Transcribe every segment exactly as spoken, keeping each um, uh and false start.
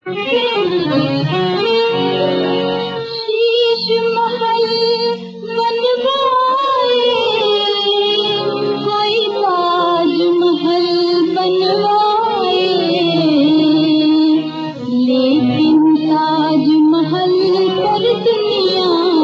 शीश महल बनवाए, कोई ताज महल बनवाए, लेकिन ताज महल पर दुनिया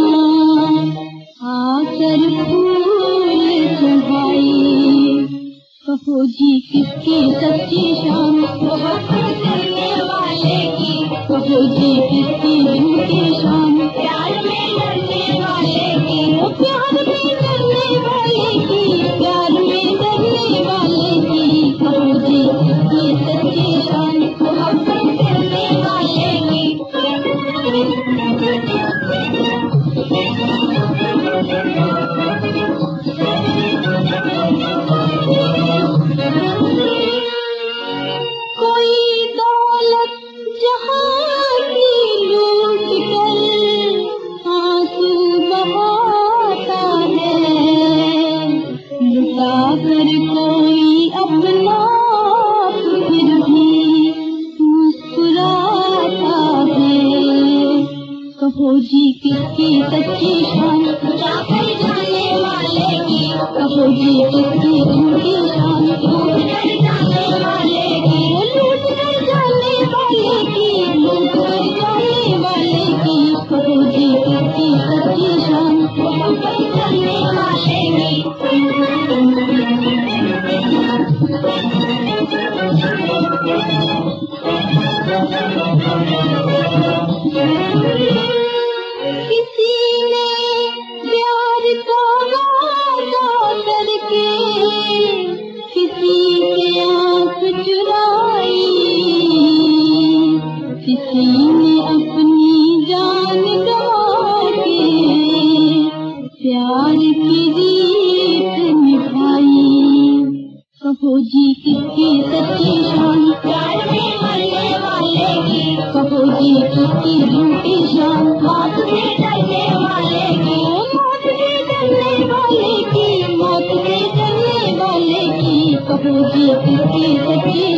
आकर फूल चढ़ाए। कहो जी किसकी सच्ची शान मोहब्बत करने वाले की, कहो जी किसकी झूठी शान प्यार में डरने वाले की, प्यार में डरने वाले की, प्यार में डरने वाले की, कहो जी किसकी सच्ची शान मोहब्बत करने वाले की। कोई दौलत जहाँ की लूट कर आंसू बहाता है, लुटा कर कोई अपना फिर भी मुस्कुराता है। कहो जी किसकी सच्ची शान जाकर जाने वाले की, कहो जी किसकी झूठी शान झूठ कर जाने वाले की, लूट कर जाने वाले की, लूट कर जाने वाले की, कहो जी किसकी सच्ची शान मोहब्बत करने वाले की। किसी ने प्यार का वादा करके किसी से आँख चुराई, किसी ने अपनी जान गवा के प्यार की रीत निभाई। कहो जी किसकी सच्ची शान प्यार में मरने वाले की, कहो जी किसकी झूठी शान मौत से डरने वाले की, मौत से डरने वाले की, मौत से डरने वाले की, कहो जी किसकी सच्ची